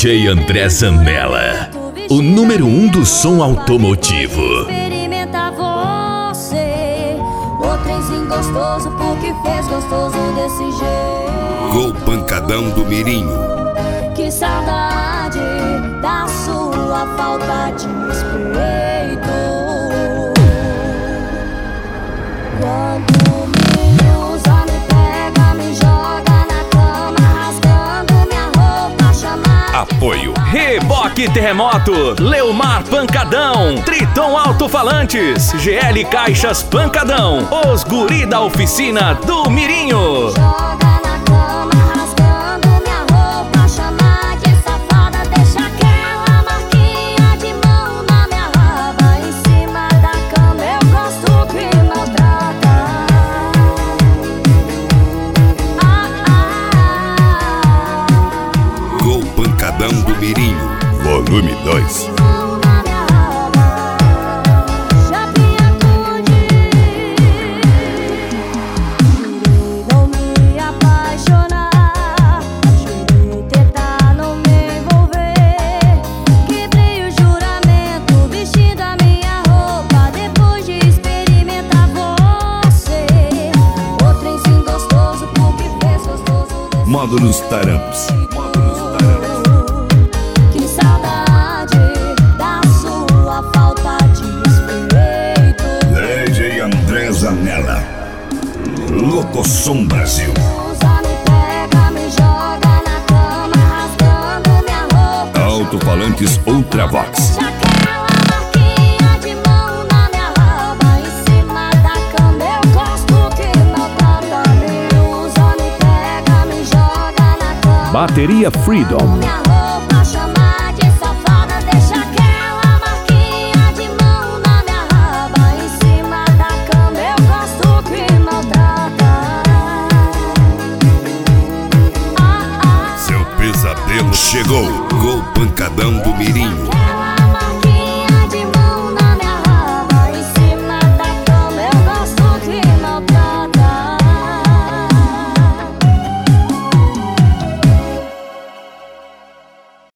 DJ André Zanella, o número 1 do som automotivo. Experimenta você, o trenzinho gostoso, porque fez gostoso desse jeito. Gol Pancadão do Mirinho. Que saudade da sua falta de respeito. Quando me usa, me pega, me joga na cama, rasgando minha roupa, chamar. Apoio Reboque Terremoto, Leomar Pancadão, Triton Alto-Falantes, GL Caixas Pancadão, os guri da oficina do Mirinho. Joga na cama, rasgando minha roupa, chamar de safada, deixa aquela marquinha de mão na minha raba. Em cima da cama eu gosto que maltrata. Gol Pancadão do Mirinho, volume 2. Mão na minha raba, chapinha tude. Jurei não me apaixonar, jurei tentar não me envolver. Quebrei o juramento vestindo a minha roupa, depois de experimentar você. O trenzinho gostoso, porque fez gostoso desse Módulos Tarampos. Que saudade da sua falta de respeito. DJ André Zanella, Locosom Brasil. Usa, me pega, me joga na cama, rasgando minha roupa. Alto-falantes Ultravox. Deixa aquela marquinha de mão na minha raba. Em cima da cama eu gosto que maltrata. Me usa, me pega, me joga na cama. Bateria Freedom. Minha